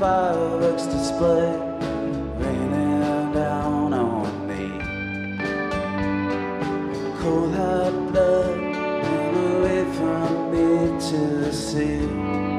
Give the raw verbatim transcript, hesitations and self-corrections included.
fireworks display raining down on me. Cold hot blood ran away from me to the sea.